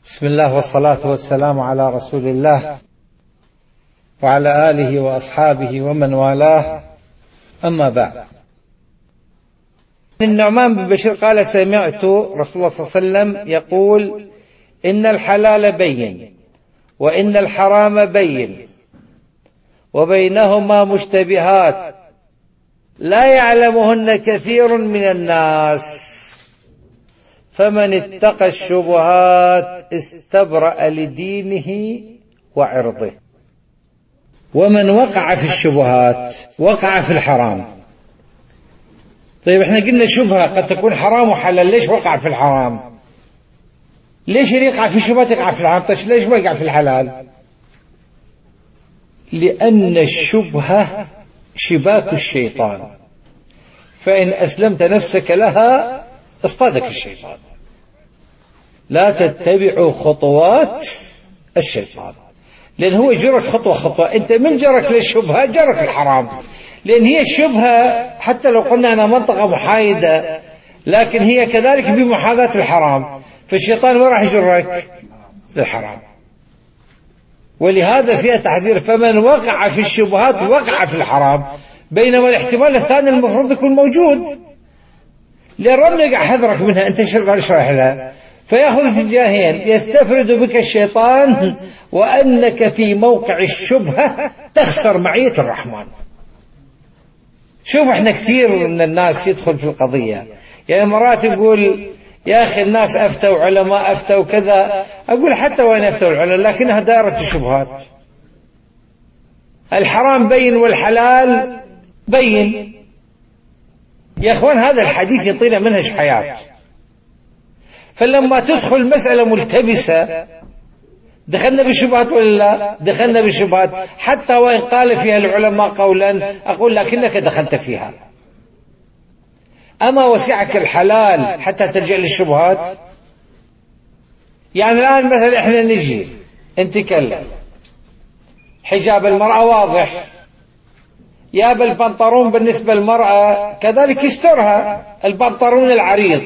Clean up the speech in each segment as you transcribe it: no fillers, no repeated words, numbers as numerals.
بسم الله والصلاة والسلام على رسول الله وعلى آله وأصحابه ومن والاه، أما بعد. النعمان بن بشير قال: سمعت رسول الله صلى الله عليه وسلم يقول: إن الحلال بين وإن الحرام بين وبينهما مشتبهات لا يعلمهن كثير من الناس، فمن اتقى الشبهات استبرأ لدينه وعرضه. ومن وقع في الشبهات وقع في الحرام. طيب احنا قلنا شبهة قد تكون حرام وحلال، ليش وقع في الحرام؟ ليش اللي يقع في الشبهات يقع في الحرام؟ طيب ليش ما يقع في الحلال؟ لأن الشبهة شباك الشيطان، فإن أسلمت نفسك لها اصطادك الشيطان. لا تتبعوا خطوات الشيطان، لأن هو جرك خطوة خطوة. أنت من جرك للشبهة جرك الحرام، لأن هي الشبهة حتى لو قلنا أنا منطقة محايدة، لكن هي كذلك بمحاذاة الحرام، فالشيطان ما راح يجرك للحرام. ولهذا فيها تحذير: فمن وقع في الشبهات وقع في الحرام. بينما الاحتمال الثاني المفروض يكون موجود، لأن ربنا يقع حذرك منها، أنت شرح لها، فيأخذ اتجاهين: يستفرد بك الشيطان، وأنك في موقع الشبهة تخسر معية الرحمن. شوف احنا كثير من الناس يدخل في القضية، يعني مرات يقول: يا أخي الناس أفتوا، علماء أفتوا كذا. أقول: حتى وين أفتوا العلماء، لكنها دائرة الشبهات. الحرام بين والحلال بين. يا أخوان هذا الحديث يعطينا منهج حياة. فلما تدخل مسألة ملتبسة دخلنا بالشبهات ولا لا؟ دخلنا بالشبهات، حتى وإن قال فيها العلماء قولا أقول لكنك دخلت فيها. أما وسعك الحلال حتى تلجأ للشبهات؟ يعني الآن مثلا إحنا نجي نتكلم حجاب المرأة واضح، يا بالبنطرون بالنسبة للمرأة كذلك يسترها، البنطرون العريض.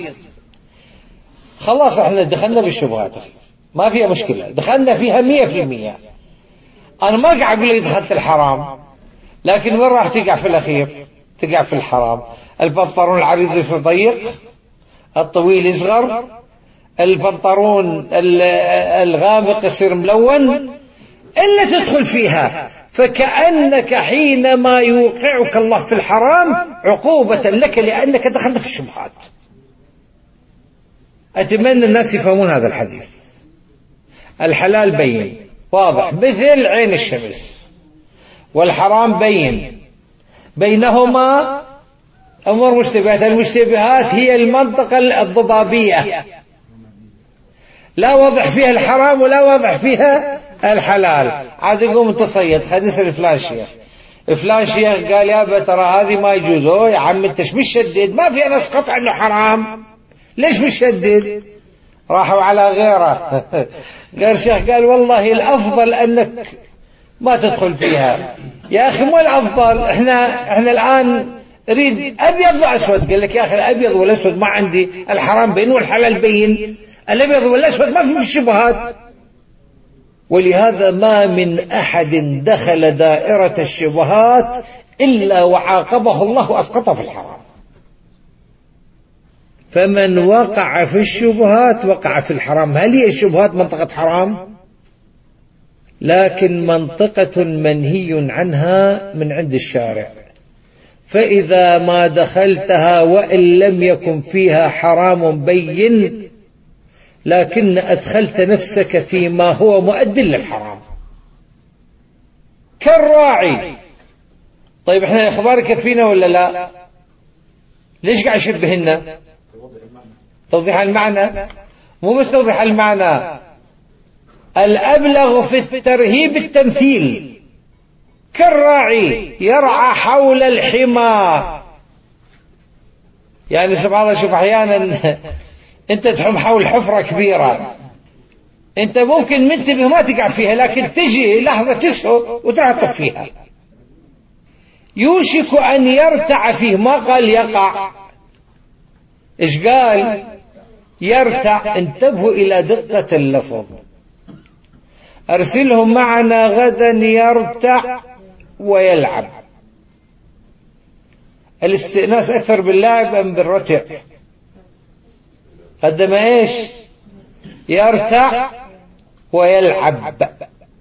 خلاص احنا دخلنا بالشبهات، ما فيها مشكلة، دخلنا فيها 100%. أنا ما قاعد أقول لك دخلت الحرام، لكن وين راح تقع في الأخير؟ تقع في الحرام. البنطرون العريض يصير ضيق، الطويل يصغر، البنطرون الغامق يصير ملون، إلا تدخل فيها. فكأنك حينما يوقعك الله في الحرام عقوبة لك لأنك دخلت في الشبهات. أتمنى الناس يفهمون هذا الحديث. الحلال بين واضح مثل عين الشمس، والحرام بين، بينهما أمور مشتبهات. المشتبهات هي المنطقة الضبابية، لا واضح فيها الحرام ولا واضح فيها الحلال. عاد يقوم تصيد: خلينا نسأل فلان شيخ، فلان شيخ قال: يا ترى هذه ما يجوز. يا عم انت مش شدد، ما في نص قطع انه حرام، ليش مش شدد؟ راحوا على غيره قال شيخ، قال: والله الافضل انك ما تدخل فيها. يا اخي مو الافضل، احنا الان نريد ابيض واسود. قال لك: يا اخي الابيض والاسود ما عندي، الحرام بين والحلال بين، الابيض والاسود ما في الشبهات. ولهذا ما من أحد دخل دائرة الشبهات إلا وعاقبه الله وأسقطه في الحرام. فمن وقع في الشبهات وقع في الحرام. هل هي الشبهات منطقة حرام؟ لكن منطقة منهي عنها من عند الشارع، فإذا ما دخلتها وإن لم يكن فيها حرام بين، لكن أدخلت نفسك فيما هو مؤد للحرام كالراعي. طيب احنا الإخبار كفينا ولا لا؟ ليش قاعد يشبهنا؟ توضيح المعنى، مو بس توضيح المعنى، الأبلغ في الترهيب التمثيل. كالراعي يرعى حول الحمى. يعني سبحان الله، شوف أحيانا أنت تحم حول حفرة كبيرة، أنت ممكن منتبه ما تقع فيها، لكن تجي لحظة تسهو وترهطف فيها. يوشك أن يرتع فيه، ما قال يقع. إيش قال؟ يرتع. انتبهوا إلى دقة اللفظ. أرسلهم معنا غدا يرتع ويلعب. الاستئناس أكثر باللعب أم بالرتع؟ قدم إيش؟ يرتع ويلعب.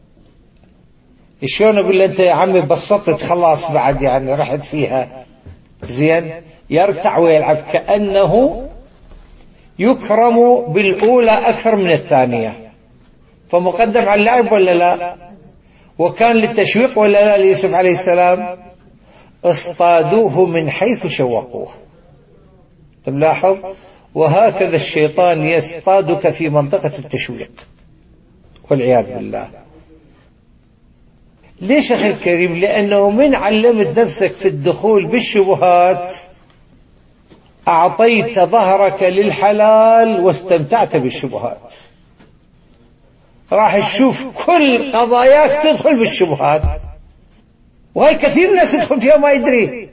شلون أقول له أنت يا عمي بسطت خلاص بعد يعني رحت فيها زين. يرتع ويلعب كأنه يكرم بالأولى أكثر من الثانية، فمقدم على اللعب ولا لا؟ وكان للتشويق ولا لا ليوسف عليه السلام؟ اصطادوه من حيث شوقوه. تلاحظ؟ وهكذا الشيطان يصطادك في منطقة التشويق والعياذ بالله. ليش أخي الكريم؟ لأنه من علمت نفسك في الدخول بالشبهات أعطيت ظهرك للحلال واستمتعت بالشبهات. راح تشوف كل قضاياك تدخل بالشبهات، وهي كثير من الناس يدخل فيها ما يدري.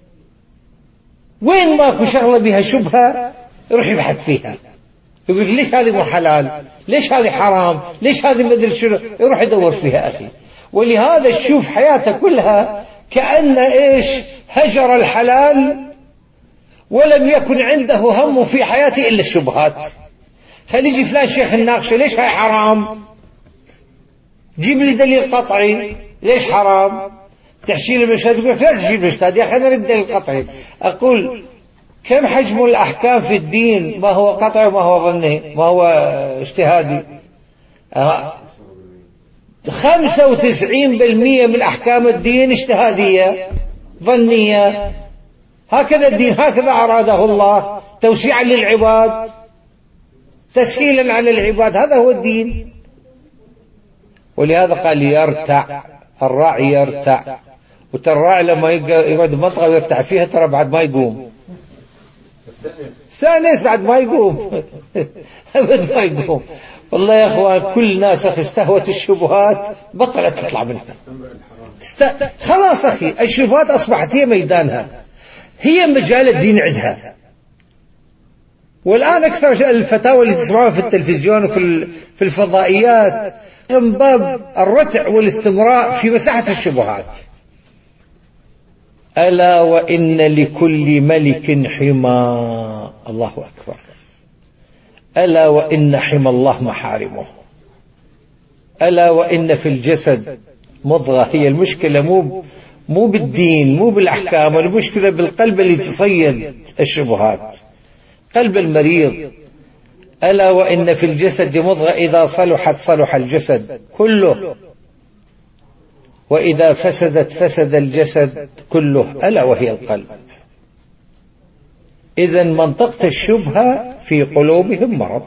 وين ماكو شغلة بها شبهة يروح يبحث فيها، يقول ليش هذه مو حلال، ليش هذه حرام، ليش هذه مدري شنو، يروح يدور فيها أخي. ولهذا تشوف حياته كلها كأن إيش؟ هجر الحلال ولم يكن عنده هم في حياته إلا الشبهات. خلي يجي فلان شيخ الناقشة ليش هاي حرام، جيب لي دليل قطعي ليش حرام. تحشي لي المشهد يقول لا تجيب المشهد يا أخي أنا أريد دليل قطعي. أقول كم حجم الأحكام في الدين ما هو قطعي وما هو ظني ما هو اجتهادي. 95% من أحكام الدين اجتهادية ظنية. هكذا الدين، هكذا أراده الله، توسيعا للعباد، تسهيلا على العباد، هذا هو الدين. ولهذا قال يرتع. الراعي يرتع، وترى الراعي لما يقعد منطقة ويرتع فيها ترى بعد ما يقوم سانيس بعد ما يقوم أبد ما يقوم. والله يا أخوان كل ناس أخي استهوت الشبهات بطلت تطلع منها. خلاص أخي الشبهات أصبحت هي ميدانها، هي مجال الدين عندها. والآن أكثر الفتاوى اللي تسمعها في التلفزيون وفي الفضائيات من باب الرتع والاستمراء في مساحة الشبهات. ألا وإن لكل ملك حمى. الله أكبر. ألا وإن حمى الله محارمه. ألا وإن في الجسد مضغة. هي المشكلة مو بالدين مو بالأحكام، المشكلة بالقلب اللي تصيد الشبهات، قلب المريض. ألا وإن في الجسد مضغة إذا صلحت صلح الجسد كله، وإذا فسدت فسد الجسد كله، ألا وهي القلب. إذن منطقة الشبهة في قلوبهم مرض.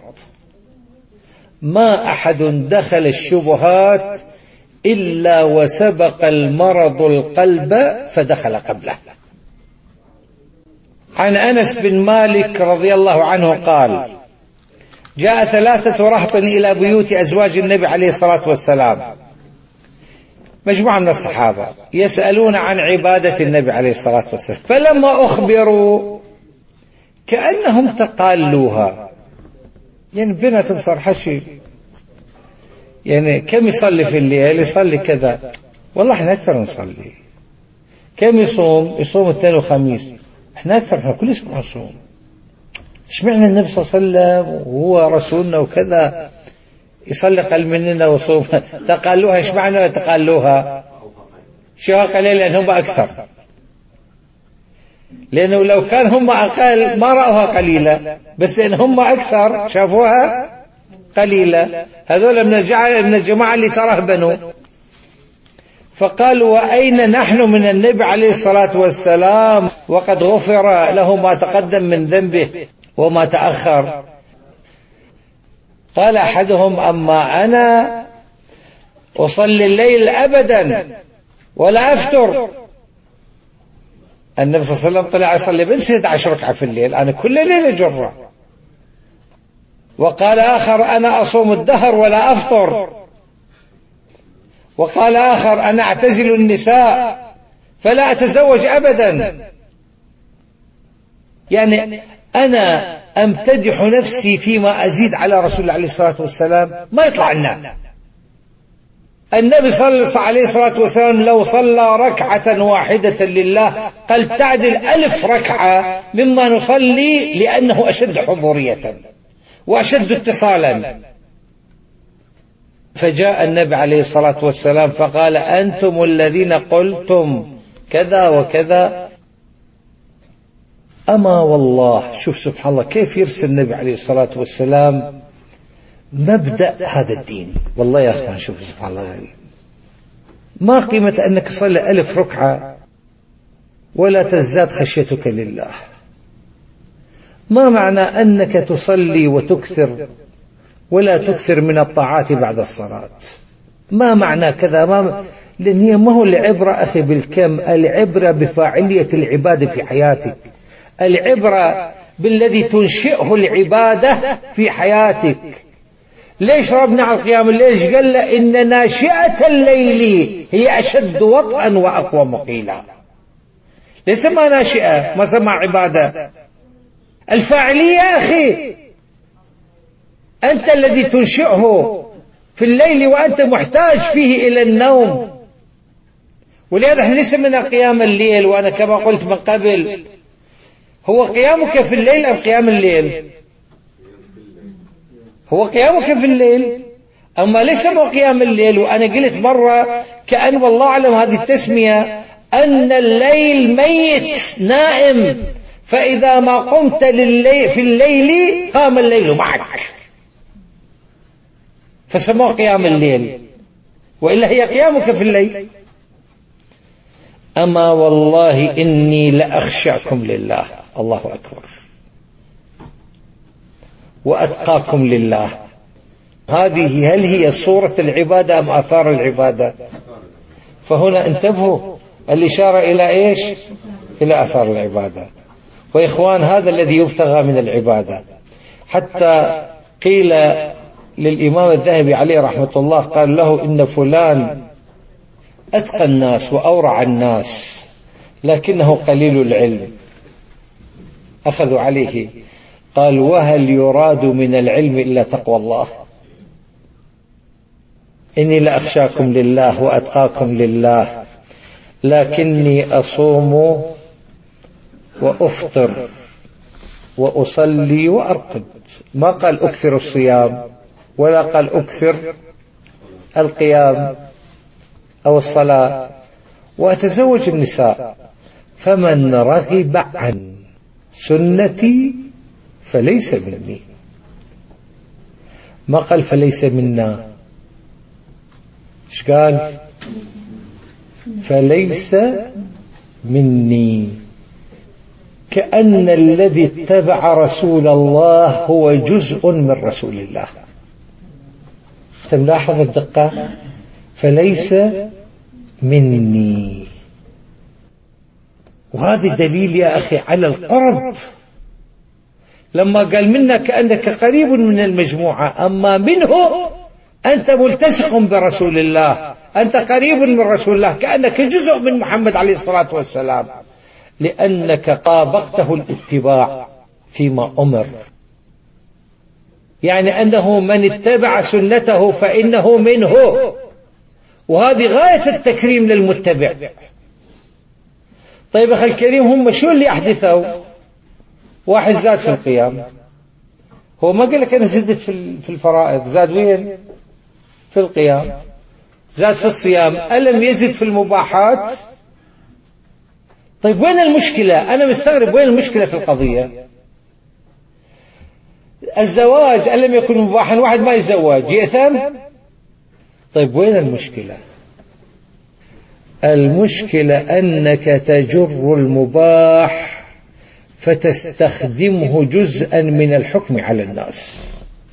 ما أحد دخل الشبهات إلا وسبق المرض القلب فدخل قبله. عن أنس بن مالك رضي الله عنه قال: جاء 3 رهط إلى بيوت أزواج النبي عليه الصلاة والسلام، مجموعة من الصحابة، يسألون عن عبادة النبي عليه الصلاة والسلام، فلما أخبروا كأنهم تقالوها. يعني بنتهم صار حشي، يعني كم يصلي في الليل؟ يصلي كذا. والله احنا أكثر نصلي. كم يصوم اثنين وخميس. احنا أكثر، احنا كل اسبوع نصوم. اشمعنى النبي صلى الله عليه وسلم وهو رسولنا وكذا يصلي قل مننا وصوم؟ تقالوها. اشمعنى تقالوها؟ شو قليل؟ لأن هم أكثر. لأنه لو كان هم أقل ما رأوها قليلة، بس لأن هم أكثر شافوها قليلة. هذول من الجماعة اللي ترهبنوا. فقالوا: وأين نحن من النبي عليه الصلاة والسلام وقد غفر له ما تقدم من ذنبه وما تأخر؟ قال أحدهم: أما أنا أصلي الليل أبدا ولا أفتر. النبي صلى الله عليه وسلم طلع يصلي بس 11 ركعة في الليل، أنا كل ليلة جرة. وقال آخر: أنا أصوم الدهر ولا أفطر. وقال آخر: أنا أعتزل النساء فلا أتزوج أبدا. يعني أنا أمتدح نفسي فيما أزيد على رسول الله عليه الصلاة والسلام ما يطلع لنا. النبي صلى الله عليه الصلاة والسلام لو صلى ركعة واحدة لله قال تعدل 1000 ركعة مما نصلي، لأنه أشد حضورية وأشد اتصالا. فجاء النبي عليه الصلاة والسلام فقال أنتم الذين قلتم كذا وكذا. أما والله شوف سبحان الله كيف يرسل النبي عليه الصلاة والسلام مبدأ هذا الدين. والله يا أخوان شوف سبحان الله، ما قيمة أنك تصلي 1000 ركعة ولا تزداد خشيتك لله؟ ما معنى أنك تصلي وتكثر ولا تكثر من الطاعات بعد الصلاة؟ ما معنى كذا؟ لأن هي ما هو العبرة أخي بالكم، العبرة بفاعلية العبادة في حياتك، العبرة بالذي تنشئه العبادة في حياتك. ليش ربنا على قيام الليل قال له إن ناشئة الليل هي أشد وطئا وأقوى مقيلا؟ ليس ما ناشئة ما سمع عبادة، الفاعلية أخي، أنت الذي تنشئه في الليل وأنت محتاج فيه إلى النوم. ولهذا احنا ليس من قيام الليل، وأنا كما قلت من قبل هو قيامك في الليل أم قيام الليل؟ هو قيامك في الليل، أما ليس هو قيام الليل. وأنا قلت مرة كأن والله أعلم هذه التسمية أن الليل ميت نائم، فإذا ما قمت في الليل قام الليل معك، فسموه قيام الليل، وإلا هي قيامك في الليل. أما والله إني لأخشاكم لله، الله أكبر، وأتقاكم لله. هذه هل هي صورة العبادة أم آثار العبادة؟ فهنا انتبهوا، الإشارة إلى إيش؟ إلى آثار العبادة. وإخوان هذا الذي يبتغى من العبادة. حتى قيل للإمام الذهبي عليه رحمة الله، قال له إن فلان أتقى الناس وأورع الناس لكنه قليل العلم. أخذوا عليه، قال وهل يراد من العلم إلا تقوى الله؟ إني لأخشاكم لله وأتقاكم لله، لكني أصوم وأفطر وأصلي وأرقد. ما قال أكثر الصيام ولا قال أكثر القيام أو الصلاة. وأتزوج النساء، فمن رغب عن سنتي فليس مني. ما قال فليس منا، ايش قال؟ فليس مني. كأن الذي اتبع رسول الله هو جزء من رسول الله. تلاحظ الدقة، فليس مني. وهذا دليل يا أخي على القرب. لما قال منا كأنك قريب من المجموعة، أما منه أنت ملتصق برسول الله، أنت قريب من رسول الله، كأنك جزء من محمد عليه الصلاة والسلام، لأنك طابقته الاتباع فيما أمر. يعني أنه من اتبع سنته فإنه منه، وهذه غاية التكريم للمتبع. طيب أخي الكريم، هم شو اللي أحدثوا؟ واحد زاد في القيام، هو ما قال لك أنا زدت في الفرائض، زاد وين؟ في القيام. زاد في الصيام، ألم يزد في المباحات؟ طيب وين المشكلة؟ أنا مستغرب وين المشكلة في القضية؟ الزواج ألم يكن مباحا؟ واحد ما يتزوج يأثم؟ طيب وين المشكلة؟ المشكلة أنك تجر المباح فتستخدمه جزءا من الحكم على الناس،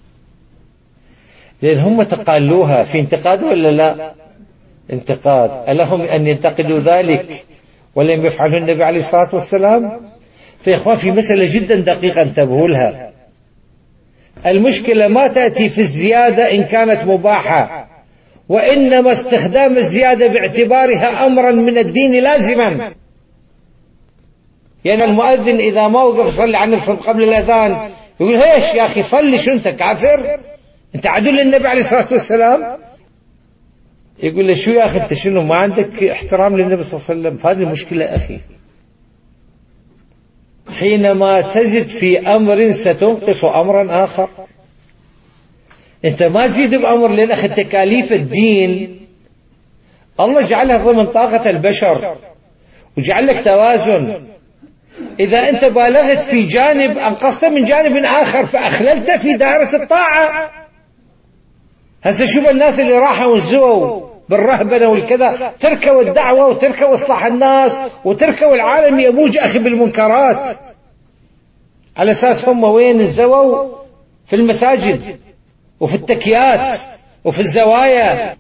لأن هم تقالوها في انتقاد ولا لا؟ انتقاد. ألهم أن ينتقدوا ذلك ولم يفعله النبي عليه الصلاة والسلام؟ في إخوان في مسألة جدا دقيقة انتبهوا لها. المشكلة ما تأتي في الزيادة إن كانت مباحة، وإنما استخدام الزيادة باعتبارها أمرا من الدين لازما. يعني المؤذن إذا ما وقف يصلي على النبي قبل الأذان يقول هيش يا أخي صلي، شو أنت كافر؟ أنت عدو للنبي عليه الصلاة والسلام. يقول له شو يا أخي أنت شنو ما عندك احترام للنبي صلى الله عليه وسلم؟ هذه المشكلة أخي. حينما تزد في أمر ستنقص أمرا آخر. أنت ما تزيد بأمر، لأن أخي تكاليف الدين الله جعلها ضمن طاقة البشر وجعل لك توازن. إذا أنت بالغت في جانب أنقصت من جانب آخر فأخللت في دائرة الطاعة. هسه شوف الناس اللي راحوا وزوا بالرهبنة والكذا، تركوا الدعوة وتركوا إصلاح الناس وتركوا العالم يموج أخي بالمنكرات، على أساس هم وين الزووا؟ في المساجد وفي التكيات وفي الزوايا.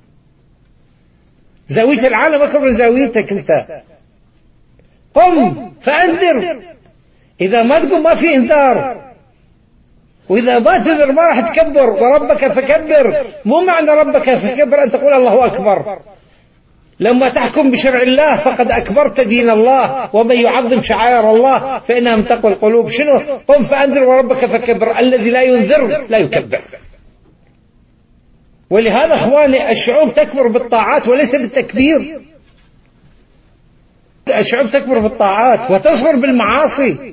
زاوية العالم أكبر من زاويتك أنت. قم فأنذر، إذا ما تقوم ما في إنذار، وإذا ما تنذر ما راح تكبر. وربك فكبر، مو معنى ربك فكبر أن تقول الله أكبر. لما تحكم بشرع الله فقد أكبرت دين الله، ومن يعظم شعائر الله فإنها من تقوى القلوب. شنو قم فأنذر وربك فكبر؟ الذي لا ينذر لا يكبر. ولهذا أخواني الشعوب تكبر بالطاعات وليس بالتكبير. الشعوب تكبر بالطاعات وتصغر بالمعاصي.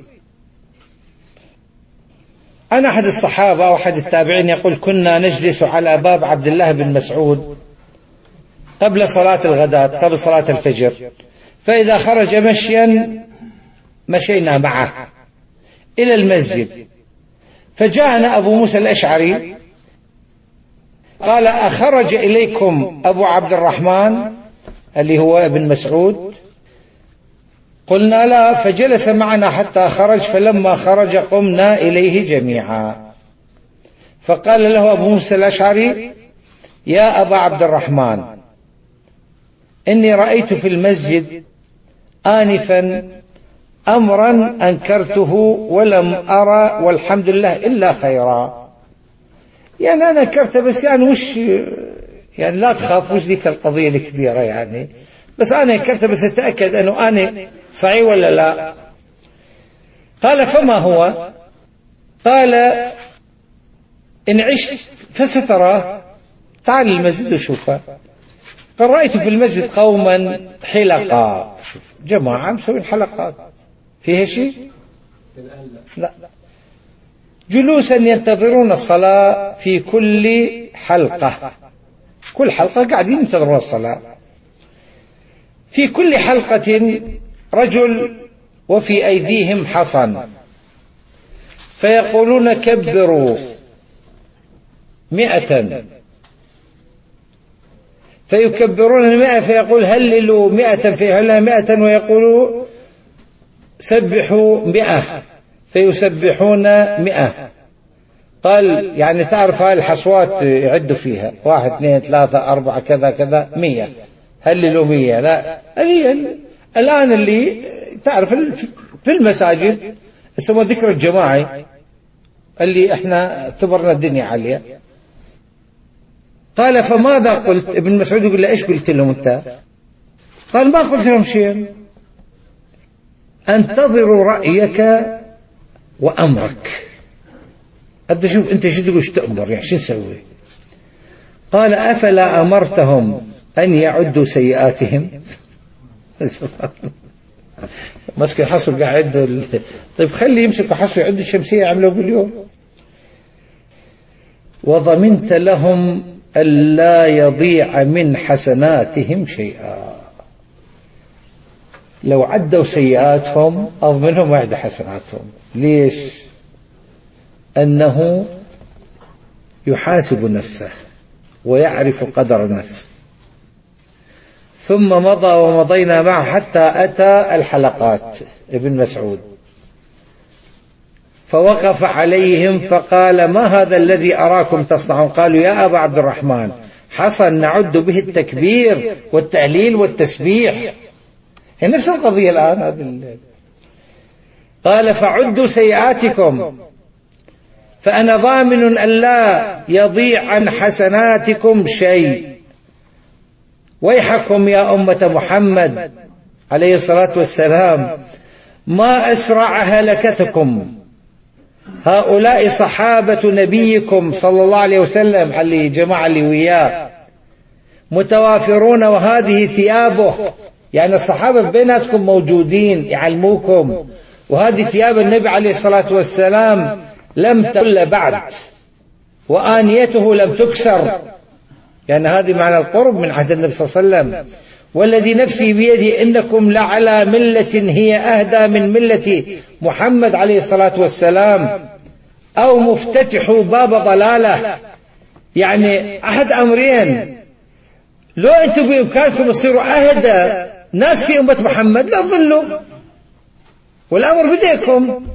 أنا أحد الصحابة أو أحد التابعين يقول كنا نجلس على باب عبد الله بن مسعود قبل صلاة الغداة، قبل صلاة الفجر، فإذا خرج مشيا مشينا معه إلى المسجد، فجاءنا أبو موسى الأشعري قال أخرج إليكم أبو عبد الرحمن اللي هو ابن مسعود؟ قلنا لا، فجلس معنا حتى خرج، فلما خرج قمنا إليه جميعا، فقال له أبو موسى الأشعري يا أبا عبد الرحمن إني رأيت في المسجد آنفا أمرا أنكرته ولم أرى والحمد لله إلا خيرا. يعني أنا أنكرت بس يعني وش يعني لا تخاف وش ذيك القضية الكبيرة يعني، بس أنا أنكرت بس أتأكد أنه أنا صحيح ولا لا. قال فما هو؟ قال إن عشت فستراه، تعال المسجد وشوفه. قال رأيت في المسجد قوما حلقا، جماعة مسوين حلقات فيها شيء؟ لا، جلوسا ينتظرون الصلاة في كل حلقة، كل حلقة قاعدين ينتظرون الصلاة، في كل حلقة رجل وفي أيديهم حصن، فيقولون كبروا 100، فيكبرون 100، فيقول هللوا 100، فيهلل 100، ويقولوا سبحوا 100، فيسبحون 100. قال يعني تعرف هاي الحصوات يعدوا فيها 1 2 3 4 كذا كذا 100، هللوا 100. لا، الآن اللي تعرف في المساجد يسمى ذكر الجماعي اللي احنا اعتبرنا الدنيا عليها. قال فماذا قلت؟ ابن مسعود يقول له ايش قلت لهم انت؟ قال ما قلت لهم شيء، انتظروا رأيك وأمرك. أنت شوف أنت شو تقول، شو تأمر يعني شو نسوي؟ قال أفلا أمرتهم أن يعدوا سيئاتهم؟ مسك الحصر قاعد طيب خلي يمسك حصر يعد الشمسية يعملوا باليوم. وضمنت لهم ألا يضيع من حسناتهم شيئا، لو عدوا سيئاتهم أضمنهم ما يعد حسناتهم. ليش؟ أنه يحاسب نفسه ويعرف قدر النفس. ثم مضى ومضينا معه حتى أتى الحلقات ابن مسعود، فوقف عليهم فقال ما هذا الذي أراكم تصنعون؟ قالوا يا أبا عبد الرحمن حصل نعد به التكبير والتهليل والتسبيح، هي نفس القضية الآن. قال فعدوا سيئاتكم فأنا ضامن أن لا يضيع عن حسناتكم شيء. ويحكم يا أمة محمد عليه الصلاة والسلام، ما أسرع هلكتكم هؤلاء صحابة نبيكم صلى الله عليه وسلم، علي جماعة اللي وياه متوافرون وهذه ثيابه، يعني الصحابة بيناتكم موجودين يعلموكم، وهذه ثياب النبي عليه الصلاة والسلام لم تقل بعد، وآنيته لم تكسر، يعني هذه معنى القرب من عهد النبي صلى الله عليه وسلم. والذي نفسي بيده إنكم لعلى ملة هي أهدى من ملة محمد عليه الصلاة والسلام، أو مفتتح باب ضلالة. يعني أحد أمرين، لو أنتم بإمكانكم تصيروا أهدى ناس في أمة محمد لا تضلوا، والأمر بديكم.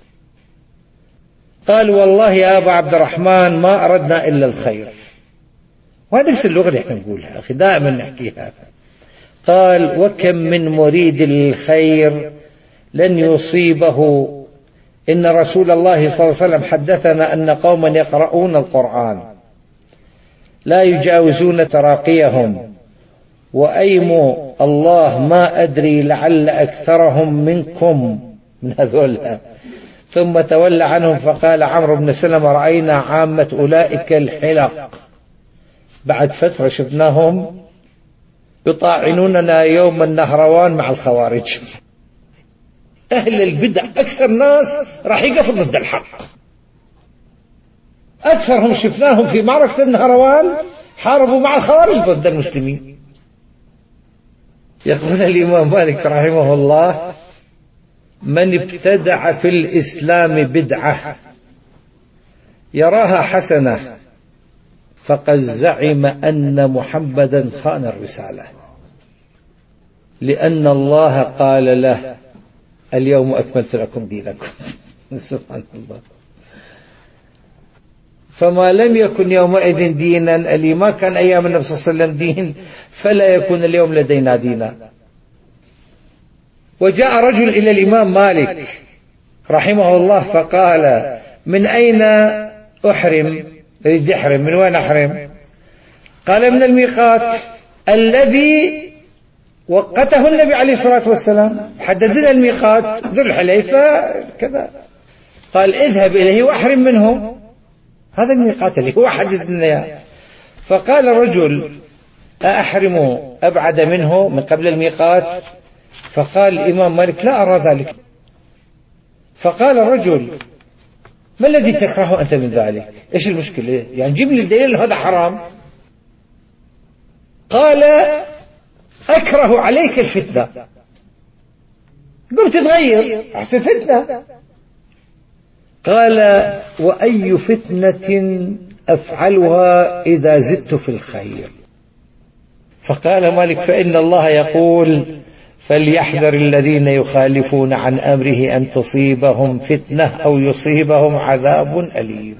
قال والله يا أبا عبد الرحمن ما أردنا إلا الخير. وهذه نفس اللغة اللي احنا نقولها أخي، دائما نحكيها. قال وكم من مريد للخير لن يصيبه، إن رسول الله صلى الله عليه وسلم حدثنا أن قوما يقرؤون القرآن لا يجاوزون تراقيهم، وأيم الله ما أدري لعل أكثرهم منكم من هذول. ثم تولى عنهم فقال عمرو بن سلمة رأينا عامة أولئك الحلق، بعد فترة شفناهم يطاعنوننا يوم النهروان مع الخوارج. أهل البدع أكثر ناس راح يقفوا ضد الحق، أكثرهم شفناهم في معركة النهروان حاربوا مع الخوارج ضد المسلمين. يقول الإمام مالك رحمه الله من ابتدع في الإسلام بدعة يراها حسنة فقد زعم أن محمدا خان الرسالة، لأن الله قال له اليوم أكملت لكم دينكم. سبحان الله. فما لم يكن يومئذ دينا، اللي ما كان أيام النبي صلى الله عليه وسلم دين، فلا يكون اليوم لدينا دينا. وجاء رجل إلى الإمام مالك رحمه الله فقال من أين أحرم؟ يريد يحرم، من وين أحرم؟ قال من الميقات الذي وقته النبي عليه الصلاة والسلام، حددنا الميقات ذو الحليفة كذا. قال اذهب إليه وأحرم منه، هذا الميقات اللي هو حددنا إياه. فقال الرجل أحرم أبعد منه من قبل الميقات؟ فقال الإمام مالك لا أرى ذلك. فقال الرجل ما الذي تكرهه أنت من ذلك؟ إيش المشكلة؟ يعني جيب لي الدليل هذا حرام. قال أكره عليك الفتنة، قم تتغير أحسن فتنة. قال وأي فتنة أفعلها إذا زدت في الخير؟ فقال مالك فإن الله يقول فليحذر الذين يخالفون عن أمره أن تصيبهم فتنة أو يصيبهم عذاب أليم.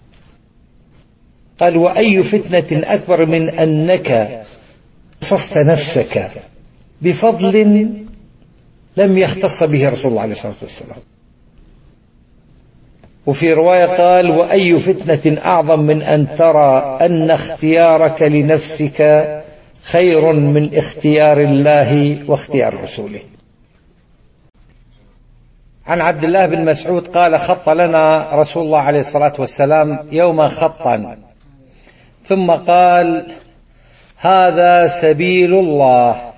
قال وأي فتنة أكبر من أنك خصصت نفسك بفضل لم يختص به رسول الله عليه الصلاة والسلام. وفي رواية قال وأي فتنة أعظم من أن ترى أن اختيارك لنفسك خير من اختيار الله واختيار رسوله. عن عبد الله بن مسعود قال خط لنا رسول الله عليه الصلاة والسلام يوما خطا ثم قال هذا سبيل الله.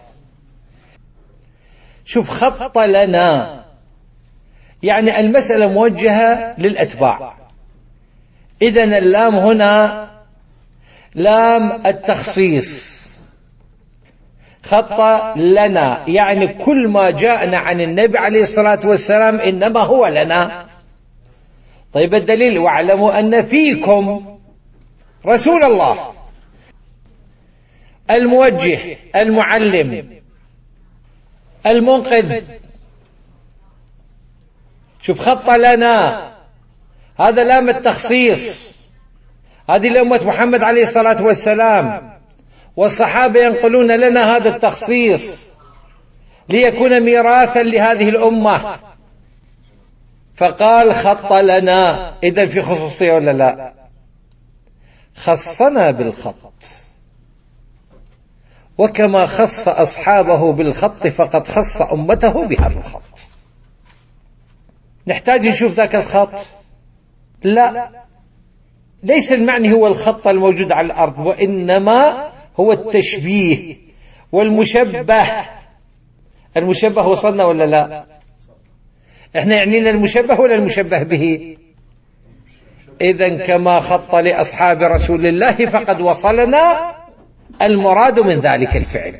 شوف خط لنا يعني المسألة موجهة للأتباع، إذن اللام هنا لام التخصيص. خط لنا يعني كل ما جاءنا عن النبي عليه الصلاة والسلام إنما هو لنا. طيب الدليل واعلموا أن فيكم رسول الله الموجه المعلم المنقذ. شوف خط لنا هذا لام التخصيص، هذه لأمة محمد عليه الصلاة والسلام، والصحابة ينقلون لنا هذا التخصيص ليكون ميراثا لهذه الأمة. فقال خط لنا، إذن في خصوصية ولا لا؟ خصنا بالخط، وكما خص أصحابه بالخط فقد خص أمته بهذا الخط. نحتاج نشوف ذاك الخط لا، ليس المعني هو الخط الموجود على الأرض، وإنما هو التشبيه والمشبه. المشبه وصلنا ولا لا؟ احنا يعنينا المشبه ولا المشبه به؟ إذن كما خط لأصحاب رسول الله فقد وصلنا المراد من ذلك الفعل.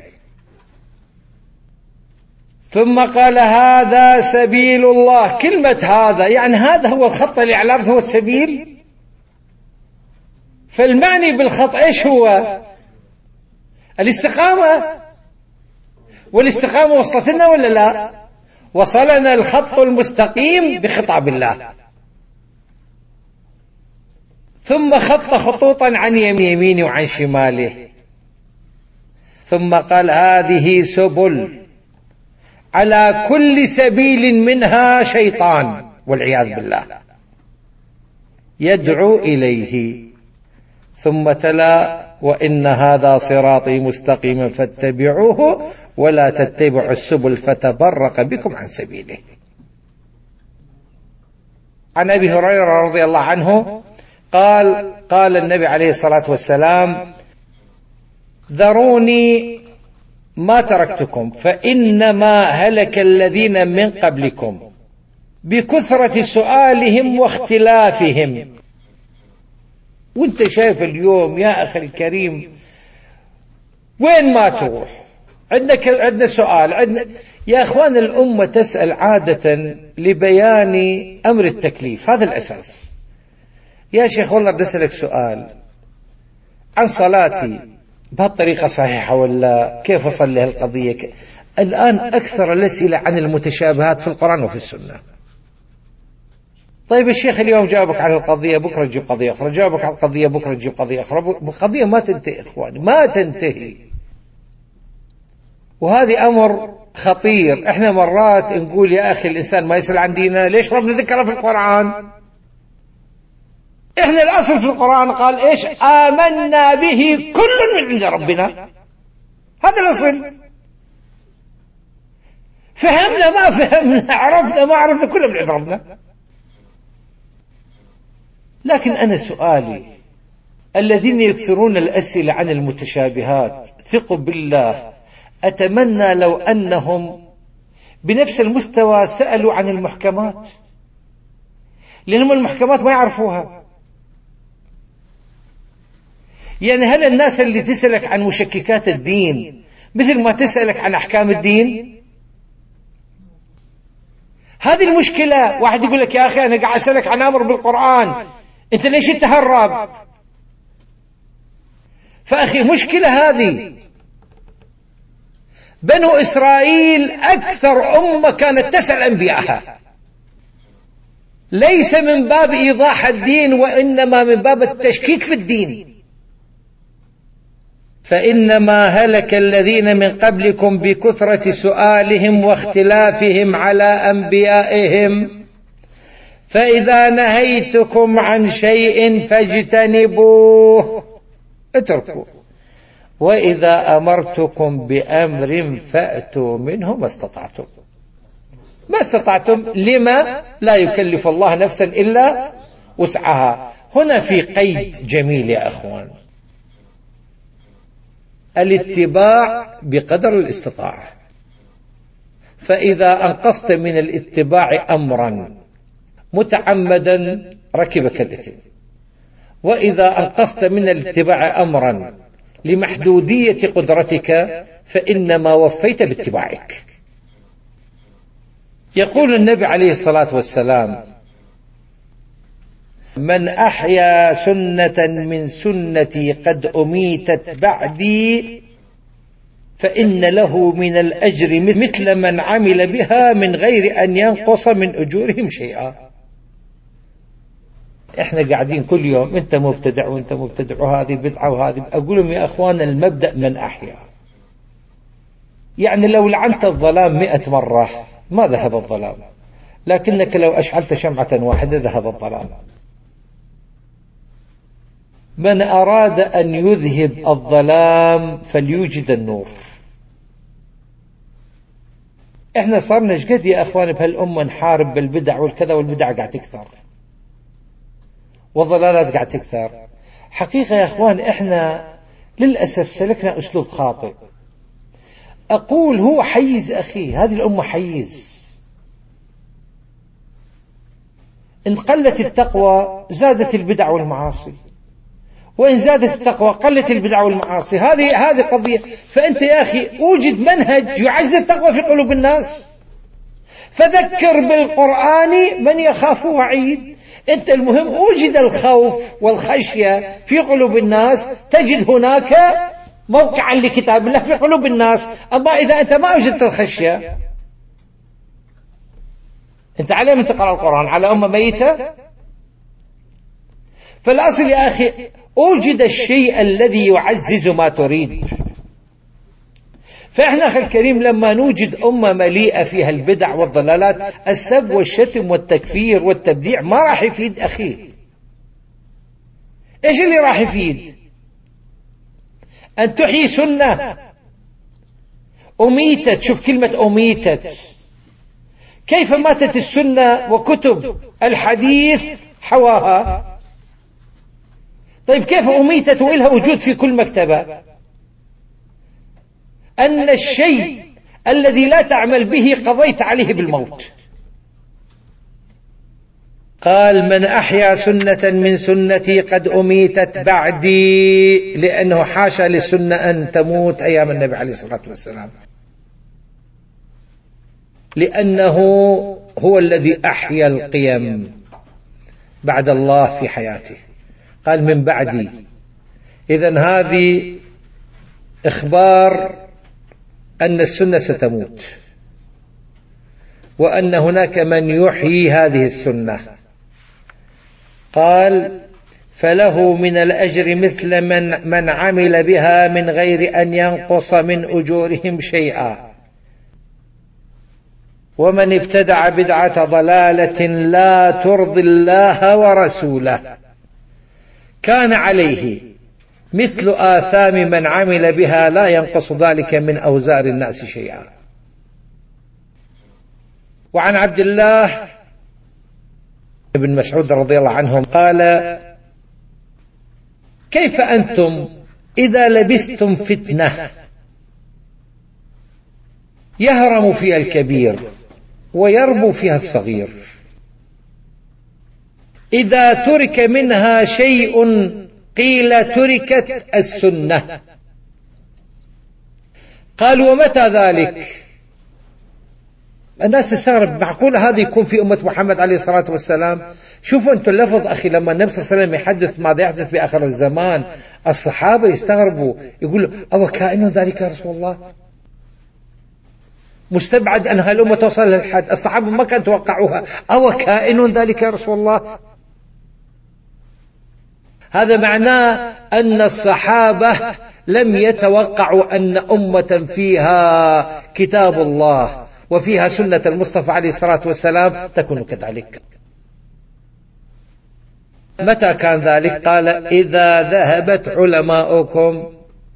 ثم قال هذا سبيل الله. كلمة هذا يعني هذا هو الخط اللي على الأرض هو السبيل. فالمعني بالخط إيش هو؟ الاستقامة. والاستقامة وصلتنا ولا لا؟ وصلنا الخط المستقيم بخطاب الله. ثم خط خطوطا عن يمينه وعن شماله. ثم قال هذه سبل، على كل سبيل منها شيطان والعياذ بالله يدعو إليه. ثم تلا وإن هذا صراطي مستقيما فاتبعوه ولا تتبعوا السبل فتفرق بكم عن سبيله. عن أبي هريرة رضي الله عنه قال النبي عليه الصلاة والسلام ذروني ما تركتكم فإنما هلك الذين من قبلكم بكثرة سؤالهم واختلافهم. وانت شايف اليوم يا أخي الكريم وين ما تروح عندنا سؤال يا أخوان الأمة تسأل عادة لبيان أمر التكليف، هذا الأساس. يا شيخ والله بدي أسألك سؤال عن صلاتي بهالطريقة صحيحة ولا كيف أصلي هالقضية. الآن أكثر الأسئلة عن المتشابهات في القرآن وفي السنة. طيب الشيخ اليوم جاوبك على القضية بكرة تجيب قضية أخرى، جاوبك على القضية بكرة تجيب قضية أخرى. قضية ما تنتهي إخواني، ما تنتهي. وهذه أمر خطير. احنا مرات نقول يا أخي الإنسان ما يسأل عن دينه، ليش ربنا ذكره في القرآن؟ احنا الأصل في القرآن قال ايش؟ آمنا به كل من عند ربنا، هذا الأصل. فهمنا ما فهمنا، عرفنا ما عرفنا، كله من عند ربنا. لكن أنا سؤالي الذين يكثرون الأسئلة عن المتشابهات ثقوا بالله أتمنى لو أنهم بنفس المستوى سألوا عن المحكمات، لأنهم المحكمات ما يعرفوها. يعني هل الناس اللي تسألك عن مشككات الدين مثل ما تسألك عن أحكام الدين؟ هذه المشكلة. واحد يقول لك يا أخي أنا قاعد أسألك عن أمر بالقرآن، أنت ليش تهرب؟ فأخي مشكلة هذه. بنو إسرائيل أكثر أمة كانت تسأل أنبياءها، ليس من باب إيضاح الدين وإنما من باب التشكيك في الدين. فإنما هلك الذين من قبلكم بكثرة سؤالهم واختلافهم على أنبيائهم، فإذا نهيتكم عن شيء فاجتنبوه، اتركوا، وإذا أمرتكم بأمر فأتوا منه ما استطعتم. ما استطعتم لما لا يكلف الله نفسا إلا وسعها. هنا في قيد جميل يا أخوان، الاتباع بقدر الاستطاعة. فإذا أنقصت من الاتباع أمرا متعمدا ركبك الإثم، وإذا أنقصت من الاتباع أمرا لمحدودية قدرتك فإنما وفيت باتباعك. يقول النبي عليه الصلاة والسلام من أحيا سنة من سنتي قد أميتت بعدي فإن له من الأجر مثل من عمل بها من غير أن ينقص من أجورهم شيئا. احنا قاعدين كل يوم انت مبتدع وانت مبتدع وهذه بدعة وهذه. اقول لهم يا اخوانا المبدأ من احيا، يعني لو لعنت الظلام 100 مرة ما ذهب الظلام، لكنك لو اشعلت شمعة واحدة ذهب الظلام. من اراد ان يذهب الظلام فليوجد النور. احنا صرنا شقد يا اخوان بهالامة نحارب بالبدع والكذا، والبدع قاعد تكثر. والضلالات قاعد تكثر. حقيقة يا أخوان إحنا للأسف سلكنا أسلوب خاطئ. أقول هو حيز أخي، هذه الأمة حيز. إن قلت التقوى زادت البدع والمعاصي، وإن زادت التقوى قلت البدع والمعاصي. هذه قضية. فأنت يا أخي أوجد منهج يعزز التقوى في قلوب الناس، فذكر بالقرآن من يخاف وعيد. أنت المهم أوجد الخوف والخشية في قلوب الناس، تجد هناك موقعا لكتاب الله في قلوب الناس. أما إذا أنت ما وجدت الخشية، أنت على من تقرأ القرآن؟ على أمة ميتة. فالأصل يا أخي أوجد الشيء الذي يعزز ما تريد. فإحنا أخي الكريم لما نوجد أمة مليئة فيها البدع والضلالات، السب والشتم والتكفير والتبديع ما راح يفيد أخي. إيش اللي راح يفيد؟ أن تحيي سنة أميتت. شوف كلمة أميتت، كيف ماتت السنة وكتب الحديث حواها. طيب كيف أميتت وإلها وجود في كل مكتبة؟ أن الشيء الذي لا تعمل به قضيت عليه بالموت. قال من أحيا سنة من سنتي قد أميتت بعدي، لأنه حاشا للسنة أن تموت أيام النبي عليه الصلاة والسلام، لأنه هو الذي أحيا القيم بعد الله في حياته. قال من بعدي، إذن هذه إخبار أن السنة ستموت، وأن هناك من يحيي هذه السنة. قال فله من الأجر مثل من عمل بها من غير أن ينقص من أجورهم شيئا، ومن ابتدع بدعة ضلالة لا ترضي الله ورسوله كان عليه مثل آثام من عمل بها لا ينقص ذلك من أوزار الناس شيئا. وعن عبد الله بن مسعود رضي الله عنهم قال كيف أنتم إذا لبستم فتنة يهرم فيها الكبير ويربو فيها الصغير، إذا ترك منها شيء قيل تركت السنة. قال ومتى ذلك؟ الناس تستغرب، معقول هذا يكون في أمة محمد عليه الصلاة والسلام؟ شوفوا أنتم اللفظ أخي، لما النبي صلى الله عليه وسلم يحدث ماذا يحدث في آخر الزمان، الصحابة يستغربوا، يقولوا أو كائن ذلك يا رسول الله؟ مستبعد أن هالأمة توصل للحد. الصحابة ما كانوا توقعوها، أو كائن ذلك يا رسول الله؟ هذا معناه أن الصحابة لم يتوقعوا أن أمة فيها كتاب الله وفيها سنة المصطفى عليه الصلاة والسلام تكون كذلك. متى كان ذلك؟ قال إذا ذهبت علماؤكم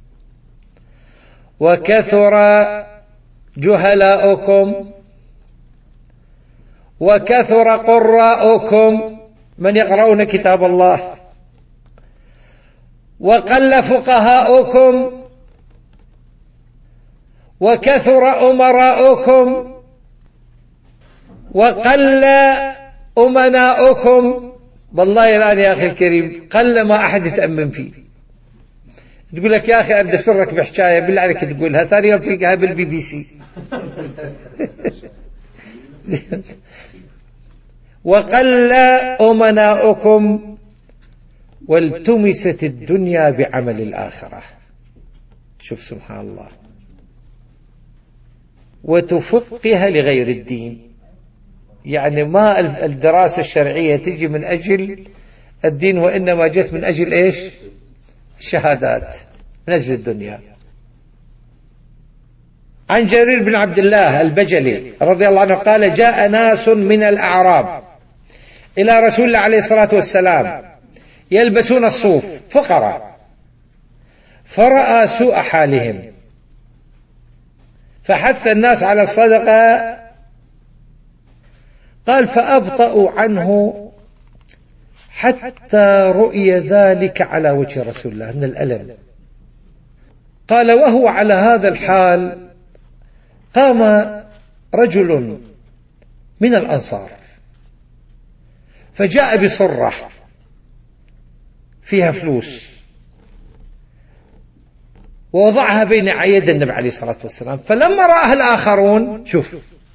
وكثر جهلاؤكم وكثر قراؤكم من يقرؤون كتاب الله، وقل فقهاؤكم وكثر أمراؤكم وقل أمناؤكم. والله الآن يا أخي الكريم قل ما أحد يتأمن فيه. تقول لك يا أخي أرد سرك بحكاية بالله عليك تقولها، ثاني يوم تلقاها بالBBC. وقل أمناؤكم والتمست الدنيا بعمل الآخرة. شوف سبحان الله. وتفقها لغير الدين، يعني ما الدراسة الشرعية تجي من أجل الدين، وإنما جت من أجل إيش؟ شهادات، من أجل الدنيا. عن جرير بن عبد الله البجلي رضي الله عنه قال جاء ناس من الأعراب إلى رسول الله عليه الصلاة والسلام يلبسون الصوف فقراء، فرأى سوء حالهم فحث الناس على الصدقة. قال فأبطأوا عنه حتى رؤي ذلك على وجه رسول الله من الألم. قال: وهو على هذا الحال قام رجل من الأنصار فجاء بصرة فيها فلوس ووضعها بين يدي النبي عليه الصلاة والسلام. فلما رآها الآخرون، شوف،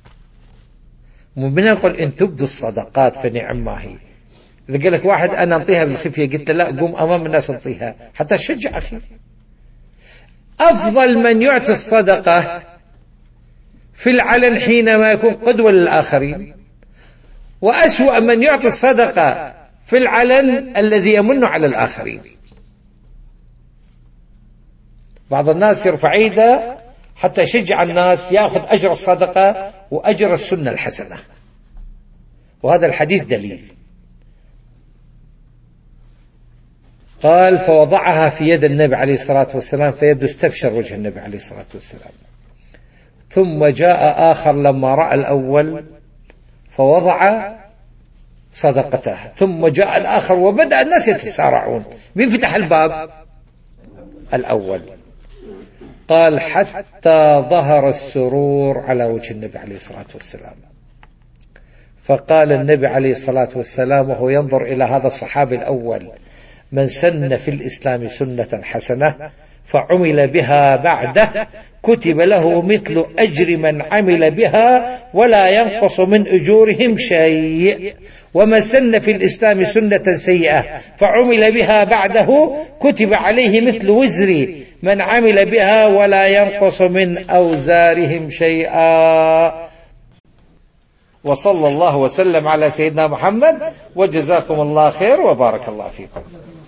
من يقول إن تبدوا الصدقات فنعم ما هي. إذا قال لك واحد أنا أنطيها بالخفية، قلت له لا، قوم أمام الناس أنطيها حتى تشجع أخي. أفضل من يعطي الصدقة في العلن حينما يكون قدوة للآخرين، وأسوأ من يعطي الصدقة في العلن الذي يمن على الآخرين. بعض الناس يرفع ايده حتى يشجع الناس يأخذ أجر الصدقة وأجر السنة الحسنة، وهذا الحديث دليل. قال: فوضعها في يد النبي عليه الصلاة والسلام فيبدو استبشر وجه النبي عليه الصلاة والسلام. ثم جاء آخر لما رأى الأول فوضع صدقته، ثم جاء الآخر وبدأ الناس يتسارعون. مين فتح الباب؟ الأول. قال: حتى ظهر السرور على وجه النبي عليه الصلاة والسلام. فقال النبي عليه الصلاة والسلام وهو ينظر إلى هذا الصحابي الأول: من سن في الإسلام سنة حسنة فعمل بها بعده كتب له مثل أجر من عمل بها ولا ينقص من أجورهم شيء، ومن سن في الإسلام سنة سيئة فعمل بها بعده كتب عليه مثل وزر من عمل بها ولا ينقص من أوزارهم شيئا. وصلى الله وسلم على سيدنا محمد، وجزاكم الله خير وبارك الله فيكم.